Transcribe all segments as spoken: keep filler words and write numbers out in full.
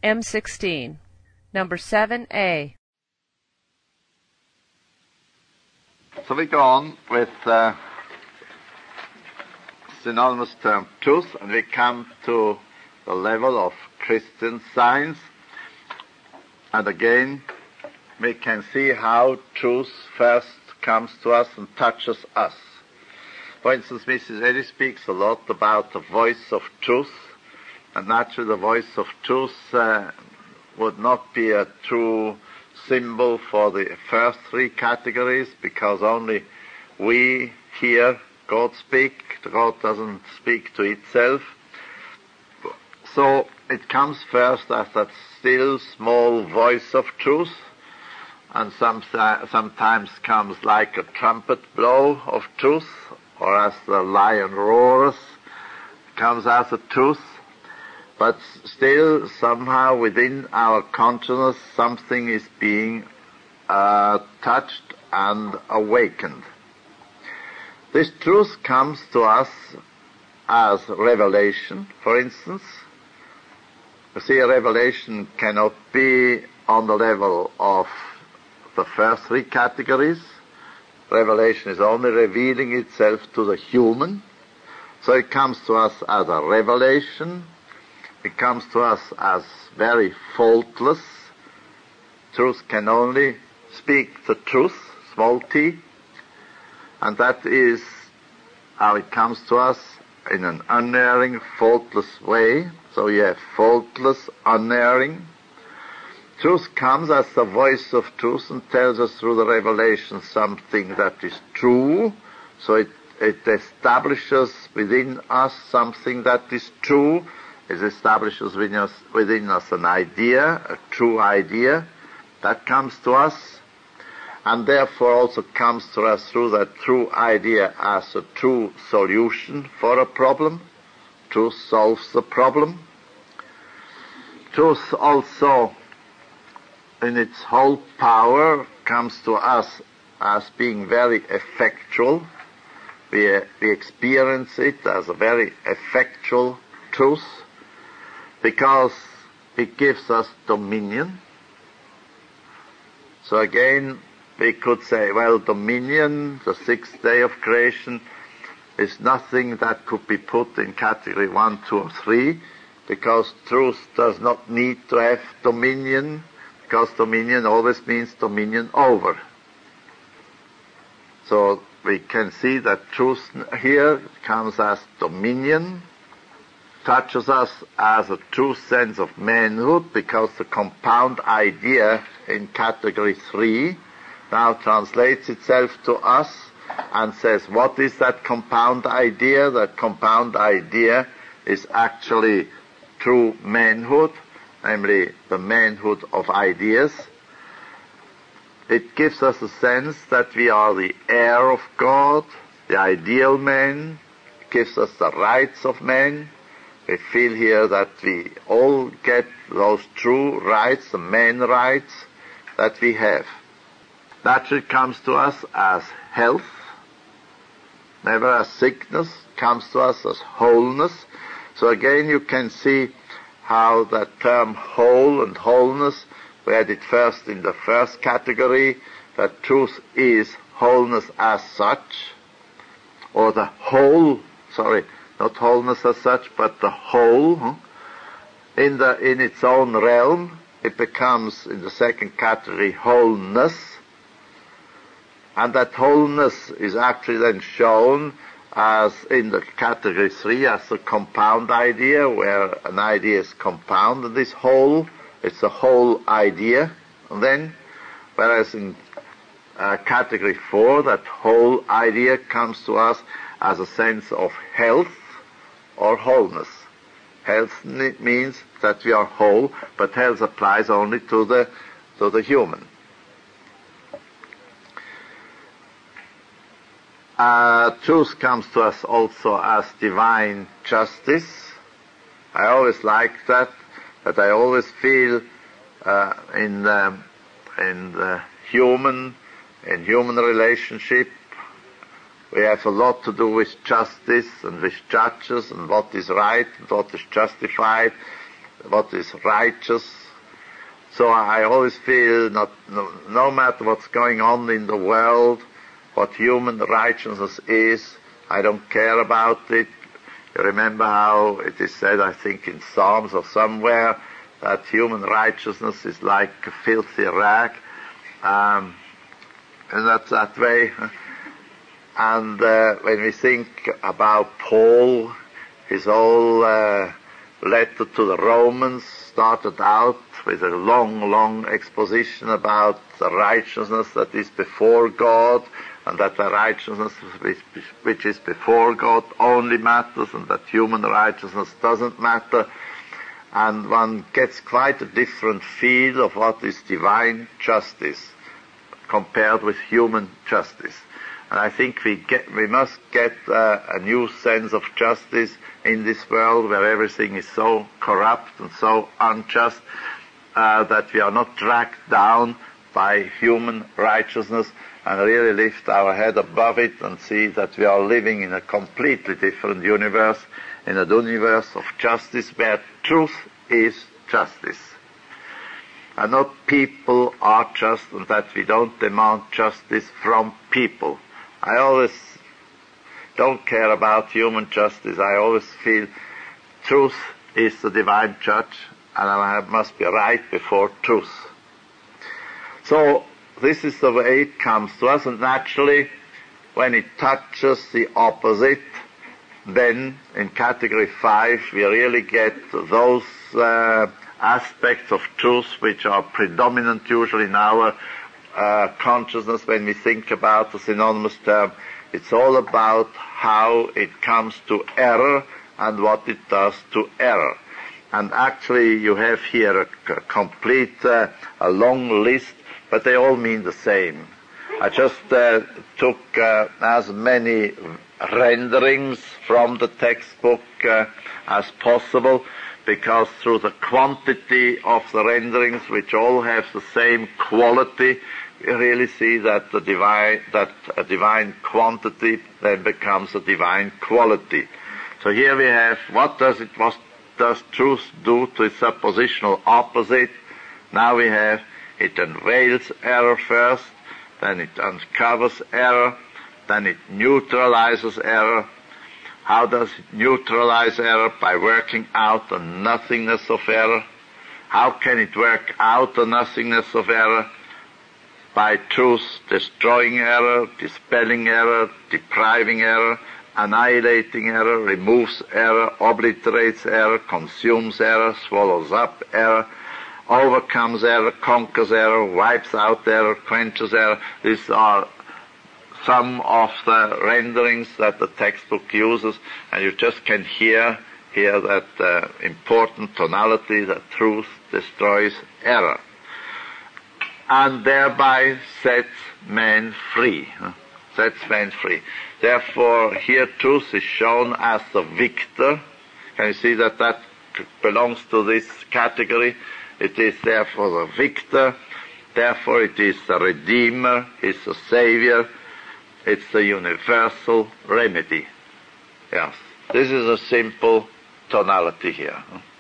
M sixteen, number seven A. So we go on with uh, synonymous term truth, and we come to the level of Christian Science. And again, we can see how truth first comes to us and touches us. For instance, Missus Eddy speaks a lot about the voice of truth, and naturally the voice of truth uh, would not be a true symbol for the first three categories, because only we hear God speak. God doesn't speak to itself. So it comes first as that still small voice of truth, and some, sometimes comes like a trumpet blow of truth, or as the lion roars, comes as a truth. But still, somehow within our consciousness, something is being uh, touched and awakened. This truth comes to us as revelation, for instance. You see, a revelation cannot be on the level of the first three categories. Revelation is only revealing itself to the human. So it comes to us as a revelation. It comes to us as very faultless. Truth can only speak the truth, small t. And that is how it comes to us, in an unerring, faultless way. So you have faultless, unerring. Truth comes as the voice of truth and tells us through the revelation something that is true. So it, it establishes within us something that is true. It establishes within us, within us an idea, a true idea, that comes to us, and therefore also comes to us through that true idea as a true solution for a problem. Truth solves the problem. Truth also, in its whole power, comes to us as being very effectual. We, we experience it as a very effectual truth, because it gives us dominion. So again, we could say, well, dominion, the sixth day of creation, is nothing that could be put in category one, two, or three, because truth does not need to have dominion, because dominion always means dominion over. So we can see that truth here comes as dominion, touches us as a true sense of manhood, because the compound idea in category three now translates itself to us and says, what is that compound idea? That compound idea is actually true manhood, namely the manhood of ideas. It gives us a sense that we are the heir of God, the ideal man. It gives us the rights of man. We feel here that we all get those true rights, the man rights that we have. Naturally comes to us as health, never as sickness, comes to us as wholeness. So again you can see how that term whole and wholeness, we had it first in the first category, that truth is wholeness as such, or the whole, sorry, not wholeness as such, but the whole. Huh? In the in its own realm, it becomes, in the second category, wholeness. And that wholeness is actually then shown as in the category three as a compound idea, where an idea is compound and is whole. It's a whole idea. And then, whereas in uh, category four, that whole idea comes to us as a sense of health or wholeness. Health means that we are whole, but health applies only to the to the human. Uh, truth comes to us also as divine justice. I always like that, that I always feel uh, in the, in the human, in human relationship, we have a lot to do with justice and with judges and what is right and what is justified. what is righteous. So I always feel not, no, no matter what's going on in the world, what human righteousness is, I don't care about it. You remember how it is said, I think in Psalms or somewhere, that human righteousness is like a filthy rag. Um, and that's that way. And uh, when we think about Paul, his whole uh, letter to the Romans started out with a long, long exposition about the righteousness that is before God, and that the righteousness which is before God only matters, and that human righteousness doesn't matter. And one gets quite a different feel of what is divine justice compared with human justice. And I think we get, we must get uh, a new sense of justice in this world where everything is so corrupt and so unjust, uh, that we are not dragged down by human righteousness, and really lift our head above it and see that we are living in a completely different universe, in a universe of justice where truth is justice. And not people are just, and that we don't demand justice from people. I always don't care about human justice. I always feel truth is the divine judge, and I must be right before truth. So this is the way it comes to us, and naturally, when it touches the opposite, then in category five we really get those uh, aspects of truth which are predominant usually in our uh, consciousness when we think about the synonymous term. It's all about how it comes to error and what it does to error. And actually you have here a, a complete, uh, a long list, but they all mean the same. I just uh, took uh, as many renderings from the textbook uh, as possible, because through the quantity of the renderings, which all have the same quality, you really see that the divine, that a divine quantity then becomes a divine quality. So here we have, what does it, what does truth do to its suppositional opposite? Now we have, it unveils error first, then it uncovers error, then it neutralizes error. How does it neutralize error? By working out the nothingness of error. How can it work out the nothingness of error? By truth destroying error, dispelling error, depriving error, annihilating error, removes error, obliterates error, consumes error, swallows up error, overcomes error, conquers error, wipes out error, quenches error. These are some of the renderings that the textbook uses, and you just can hear here that uh, important tonality, that truth destroys error, and thereby sets man free. Huh? Sets man free. Therefore, here truth is shown as the victor. Can you see that that belongs to this category? It is therefore the victor. Therefore, it is the redeemer. It's the savior. It's the universal remedy. Yes, this is a simple tonality here.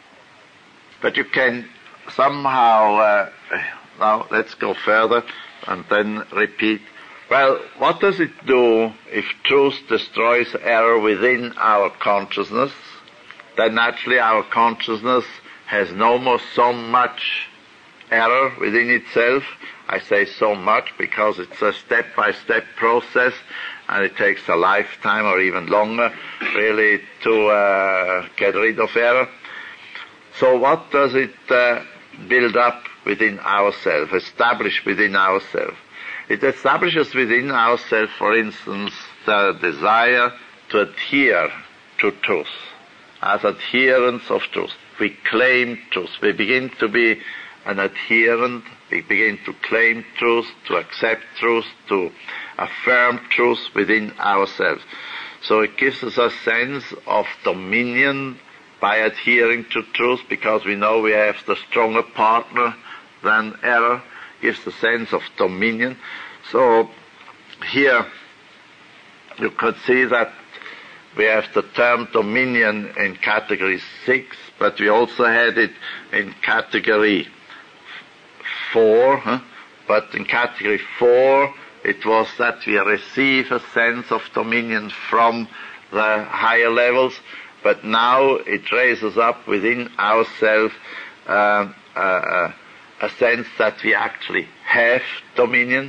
But you can somehow, uh, now let's go further and then repeat. Well, what does it do if truth destroys error within our consciousness? Then naturally our consciousness has no more so much error within itself. I say so much because it's a step-by-step process, and it takes a lifetime or even longer really to uh, get rid of error. So what does it uh, build up within ourselves, establish within ourselves? It establishes within ourselves, for instance, the desire to adhere to truth, as adherents of truth. We claim truth. We begin to be an adherent. We begin to claim truth, to accept truth, to affirm truth within ourselves. So it gives us a sense of dominion by adhering to truth, because we know we have the stronger partner than error. Gives a sense of dominion. So here you could see that we have the term dominion in category six, but we also had it in category four. Huh? But in category four, it was that we receive a sense of dominion from the higher levels, but now it raises up within ourselves uh, uh, a sense that we actually have dominion.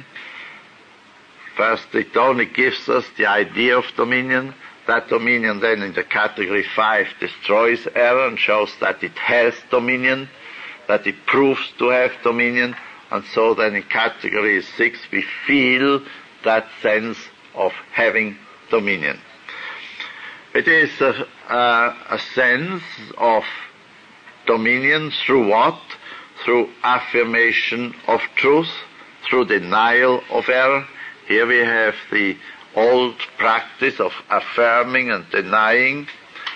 First, it only gives us the idea of dominion. That dominion then in the category five destroys error and shows that it has dominion, that it proves to have dominion, and so then in category six we feel that sense of having dominion. It is a, a, a sense of dominion through what? Through affirmation of truth, through denial of error. Here we have the old practice of affirming and denying.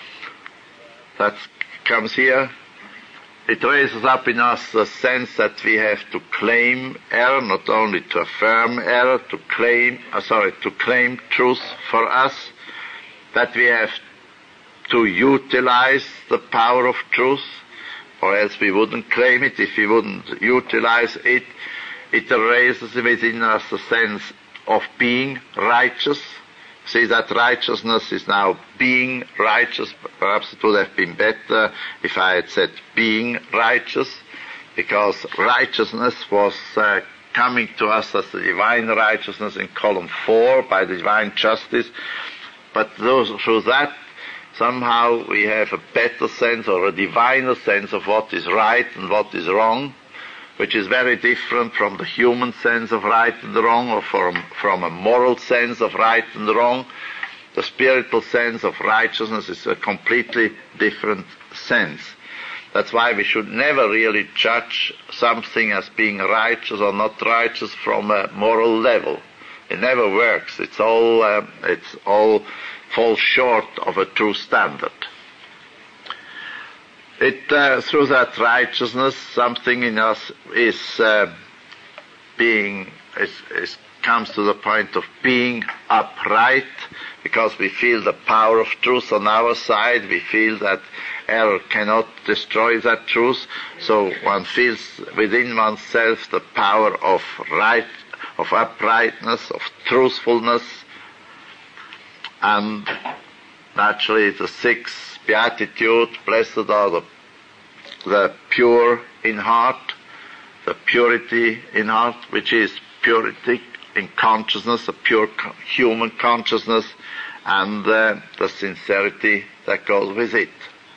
That comes here. It raises up in us the sense that we have to claim error, not only to affirm error, to claim, uh, sorry, to claim truth for us, that we have to utilize the power of truth, or else we wouldn't claim it. If we wouldn't utilize it, it raises within us a sense of being righteous. See, that righteousness is now being righteous. Perhaps it would have been better if I had said being righteous, because righteousness was uh, coming to us as the divine righteousness in column four by the divine justice. But those, through that, somehow we have a better sense or a diviner sense of what is right and what is wrong, which is very different from the human sense of right and wrong, or from, from a moral sense of right and wrong. The spiritual sense of righteousness is a completely different sense. That's why we should never really judge something as being righteous or not righteous from a moral level. It never works. It's all, uh, it's all falls short of a true standard. It, uh, through that righteousness, something in us is uh, being, is, is, comes to the point of being upright, because we feel the power of truth on our side. We feel that error cannot destroy that truth. So one feels within oneself the power of right, of uprightness, of truthfulness, and naturally the sixth beatitude, blessed are the, the pure in heart, the purity in heart, which is purity in consciousness, a pure co- human consciousness, and uh, the sincerity that goes with it.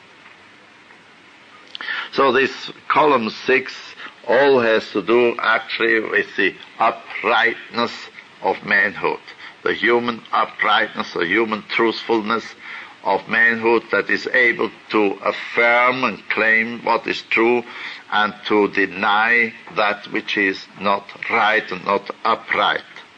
So this column six all has to do actually with the uprightness of manhood, the human uprightness, the human truthfulness of manhood that is able to affirm and claim what is true and to deny that which is not right and not upright.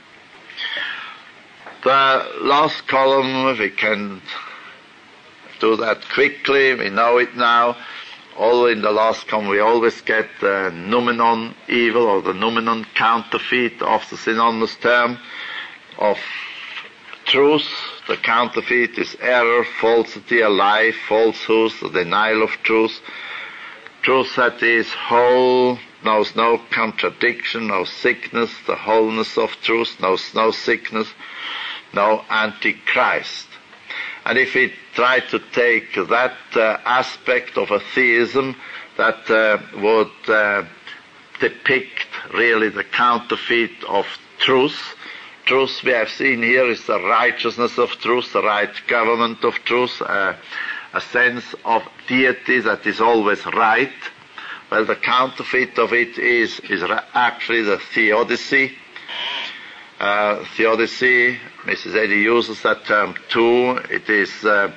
The last column, we can do that quickly, we know it now. All in the last column we always get the noumenon evil, or the noumenon counterfeit of the synonymous term of truth. The counterfeit is error, falsity, a lie, falsehood, the denial of truth. Truth that is whole, knows no contradiction, no sickness, the wholeness of truth, knows no sickness, no antichrist. And if we try to take that uh, aspect of a theism that uh, would uh, depict really the counterfeit of truth, truth we have seen here is the righteousness of truth, the right government of truth, uh, a sense of deity that is always right. Well, the counterfeit of it is, is actually the theodicy. Uh, theodicy, Missus Eddy uses that term too. It is, uh,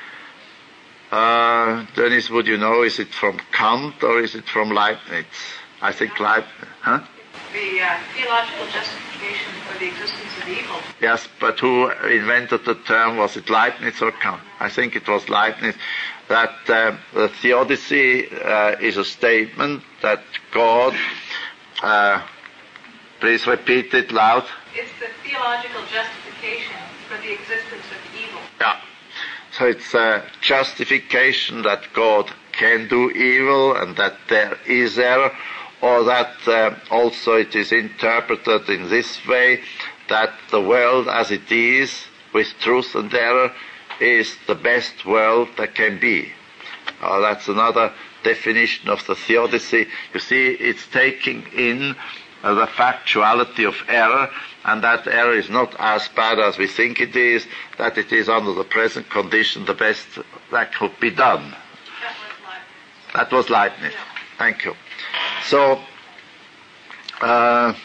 uh, Dennis, would you know, is it from Kant or is it from Leibniz? I think Leibniz, huh? The uh, theological justification for the existence of evil. Yes, but who invented the term? Was it Leibniz or Kant? I think it was Leibniz. That uh, the theodicy uh, is a statement that God, uh, please repeat it loud. It's the theological justification for the existence of evil. Yeah. So it's a justification that God can do evil and that there is error, or that uh, also it is interpreted in this way, that the world as it is, with truth and error, is the best world that can be. Uh, that's another definition of the theodicy. You see, it's taking in uh, the factuality of error, and that error is not as bad as we think it is, that it is under the present condition the best that could be done. That was Leibniz. Thank you. So, uh,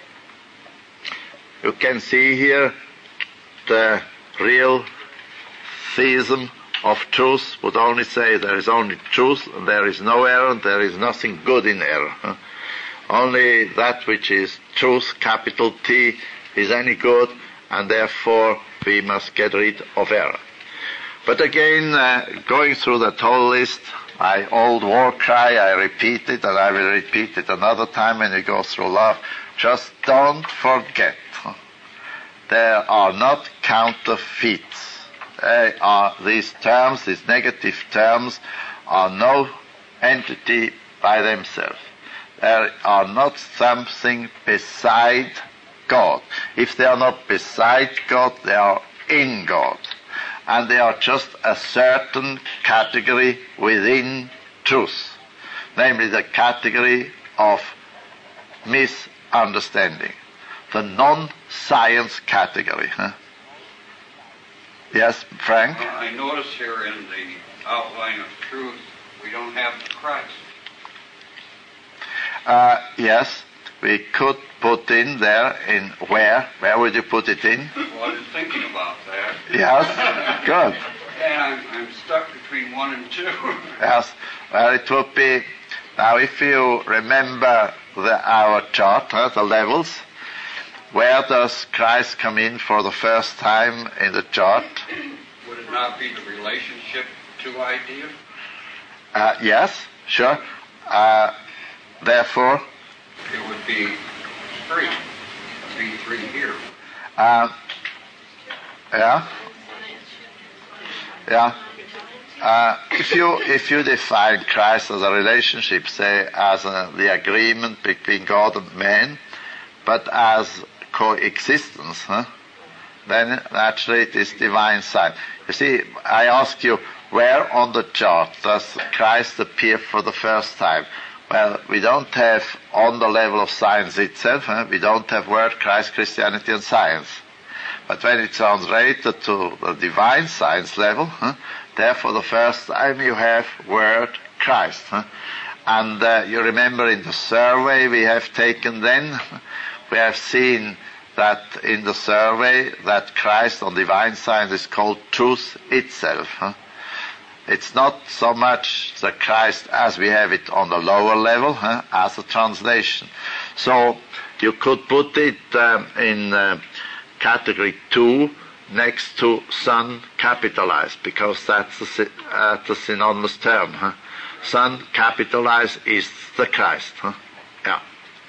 you can see here the real theism of truth would only say there is only truth and there is no error and there is nothing good in error. Huh? Only that which is truth, capital T, is any good, and therefore we must get rid of error. But again, uh, going through that whole list, my old war cry, I repeat it, and I will repeat it another time when we go through love. Just don't forget, there are not counterfeits. They are, these terms, these negative terms, are no entity by themselves. They are not something beside God. If they are not beside God, they are in God. And they are just a certain category within truth, namely the category of misunderstanding, the non-science category. Huh? Yes, Frank? Well, I notice here in the outline of truth, we don't have Christ. Uh, yes, we could put in there, in where? Where would you put it in? Well, I was thinking about that. Yes, good. And I'm, I'm stuck between one and two. Yes, well, it would be, now if you remember the, our chart, huh, the levels, where does Christ come in for the first time in the chart? Would it not be the relationship two idea? Uh, yes, sure. Uh, therefore? It would be three. Three, three here. Uh, yeah? Yeah. Uh, if you if you define Christ as a relationship, say as a, the agreement between God and man, but as coexistence, huh? then naturally it is divine science. You see, I ask you, where on the chart does Christ appear for the first time? Well, we don't have on the level of science itself, huh? we don't have word Christ, Christianity and science. But when it's translated to the divine science level, huh? there for the first time you have word Christ. Huh? And uh, you remember in the survey we have taken then, we have seen that in the survey that Christ on divine science is called truth itself. Huh? It's not so much the Christ as we have it on the lower level, huh, as a translation. So you could put it um, in uh, category two next to Son capitalized, because that's the, uh, the synonymous term. Huh? Son capitalized is the Christ. Huh? Yeah.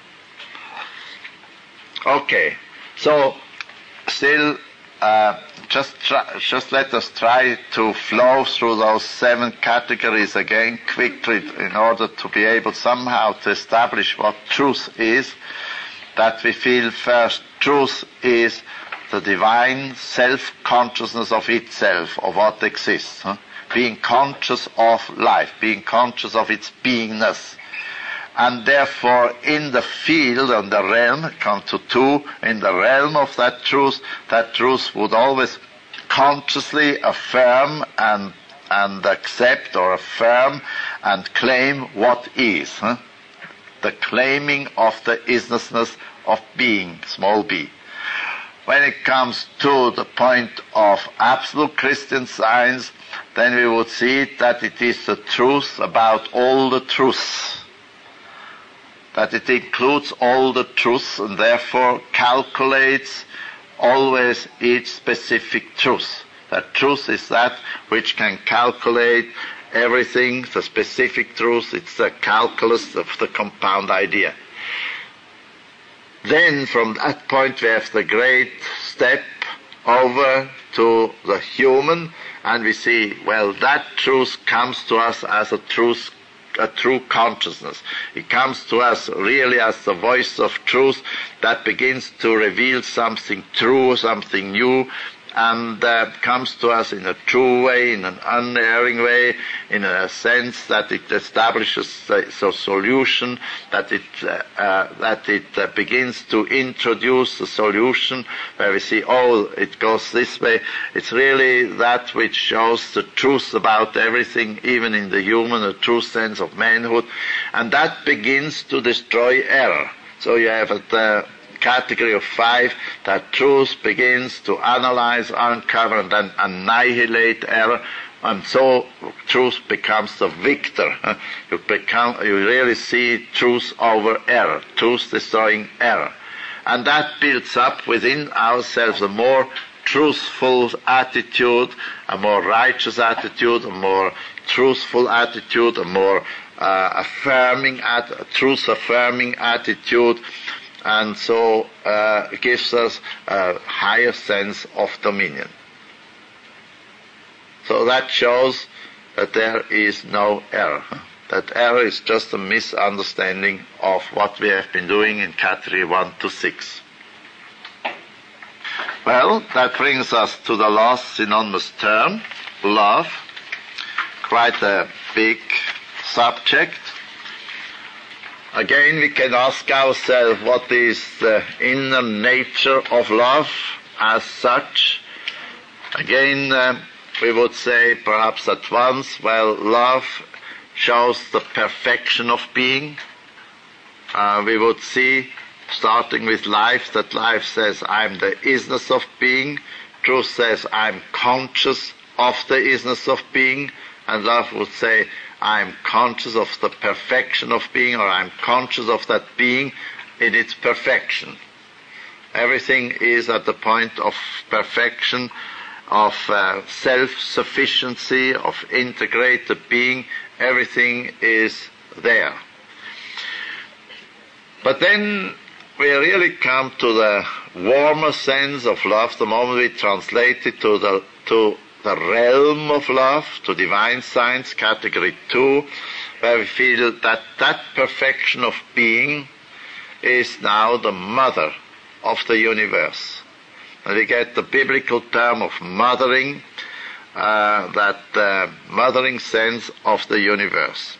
Okay. So still, uh, just try, just let us try to flow through those seven categories again quickly in order to be able somehow to establish what truth is. That we feel first, truth is the divine self-consciousness of itself, of what exists. Huh? Being conscious of life, being conscious of its beingness. And therefore, in the field and the realm, come to two, in the realm of that truth, that truth would always consciously affirm and and accept or affirm and claim what is. Huh? The claiming of the isnessness of being, small b. When it comes to the point of absolute Christian science, then we would see that it is the truth about all the truths. That it includes all the truths and therefore calculates always each specific truth. That truth is that which can calculate everything, the specific truth, it's the calculus of the compound idea. Then from that point we have the great step over to the human, and we see, well, that truth comes to us as a truth, a true consciousness. It comes to us really as the voice of truth that begins to reveal something true, something new, and uh, comes to us in a true way, in an unerring way, in a sense that it establishes a, a solution, that it uh, uh, that it uh, begins to introduce a solution where we see, oh, it goes this way. It's really that which shows the truth about everything, even in the human, a true sense of manhood, and that begins to destroy error. So you have at the category of five, that truth begins to analyze, uncover, and then annihilate error, and so truth becomes the victor. You become, you really see truth over error, truth destroying error, and that builds up within ourselves a more truthful attitude, a more righteous attitude, a more truthful attitude, a more uh, affirming, at, a truth-affirming attitude. And so uh, it gives us a higher sense of dominion. So that shows that there is no error. That error is just a misunderstanding of what we have been doing in category one to six. Well, that brings us to the last synonymous term, love. Quite a big subject. Again, we can ask ourselves, what is the inner nature of love as such? Again, uh, we would say perhaps at once, well, love shows the perfection of being. Uh, we would see, starting with life, that life says, I'm the isness of being. Truth says, I'm conscious of the isness of being. And love would say, I'm conscious of the perfection of being, or I'm conscious of that being in its perfection. Everything is at the point of perfection, of uh, self-sufficiency, of integrated being. Everything is there. But then we really come to the warmer sense of love the moment we translate it to the to the realm of love, to divine science, category two, where we feel that that perfection of being is now the mother of the universe. And we get the biblical term of mothering, uh, that uh, mothering sense of the universe.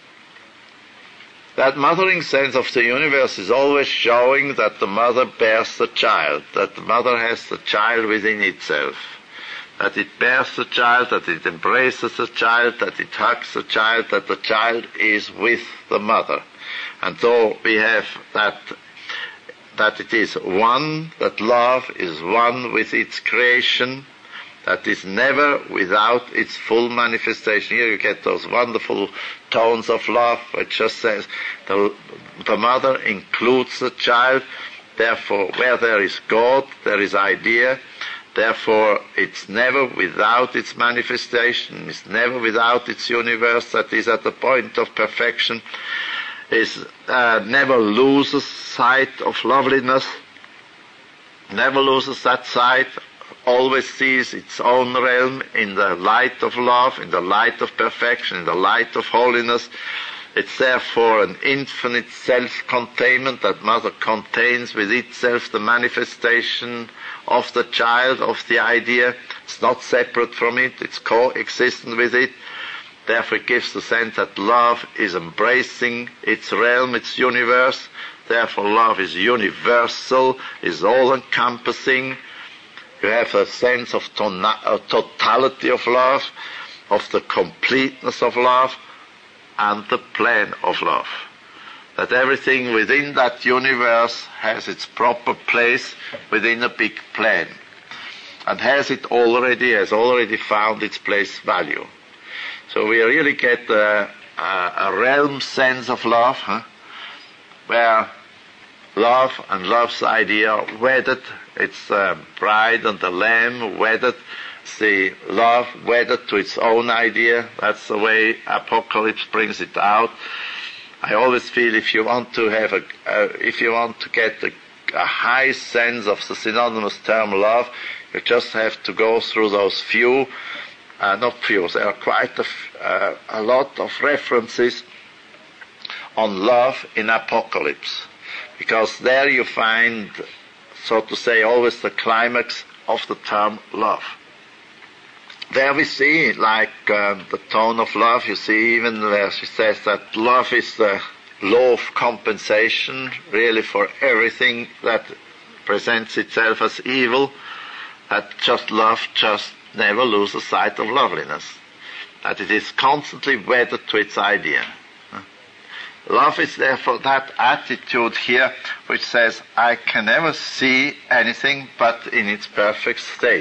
That mothering sense of the universe is always showing that the mother bears the child, that the mother has the child within itself, that it bears the child, that it embraces the child, that it hugs the child, that the child is with the mother. And so we have that, that it is one, that love is one with its creation, that is never without its full manifestation. Here you get those wonderful tones of love, which just says the, the mother includes the child, therefore where there is God, there is idea. Therefore, it's never without its manifestation, it's never without its universe that is at the point of perfection, is uh, never loses sight of loveliness, never loses that sight, always sees its own realm in the light of love, in the light of perfection, in the light of holiness. It's therefore an infinite self-containment. That mother contains with itself the manifestation of the child, of the idea. It's not separate from it, it's coexistent with it. Therefore it gives the sense that love is embracing its realm, its universe. Therefore love is universal, is all-encompassing. You have a sense of tona- a totality of love, of the completeness of love, and the plan of love. That everything within that universe has its proper place within a big plan, and has it already, has already found its place value. So we really get a, a, a realm sense of love, huh? Where love and love's idea are wedded. It's the bride and the lamb wedded. It's the love wedded to its own idea. That's the way Apocalypse brings it out. I always feel if you want to have a, uh, if you want to get a, a high sense of the synonymous term love, you just have to go through those few uh, not few, there are quite a, f- uh, a lot of references on love in Apocalypse, because there you find, so to say, always the climax of the term love. There we see, like uh, the tone of love, you see even where she says that love is the law of compensation, really, for everything that presents itself as evil, that just love just never loses sight of loveliness, that it is constantly wedded to its idea. Love is therefore that attitude here which says, I can never see anything but in its perfect state.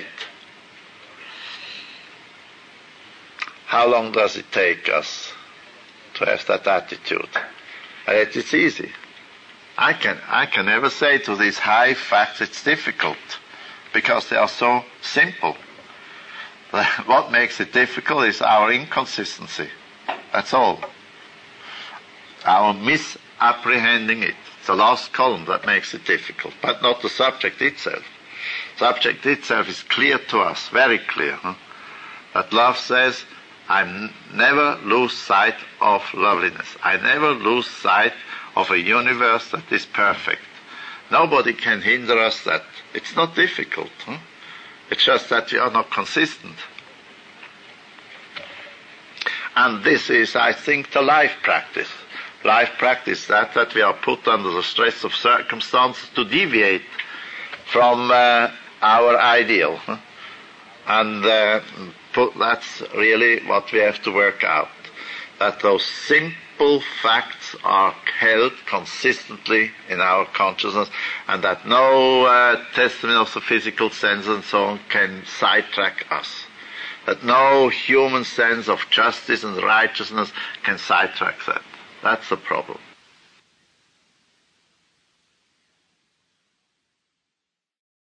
How long does it take us to have that attitude? And it is easy. I can, I can never say to these high facts it's difficult, because they are so simple. What makes it difficult is our inconsistency. That's all. Our misapprehending it. It's the last column that makes it difficult, but not the subject itself. Subject itself is clear to us, very clear. Huh? That love says, I n- never lose sight of loveliness. I never lose sight of a universe that is perfect. Nobody can hinder us that. It's not difficult. Huh? It's just that we are not consistent. And this is, I think, the life practice. Life practice, that, that we are put under the stress of circumstances to deviate from uh, our ideal. Huh? And uh, put, that's really what we have to work out. That those simple facts are held consistently in our consciousness, and that no uh, testimony of the physical sense and so on can sidetrack us. That no human sense of justice and righteousness can sidetrack that. That's the problem.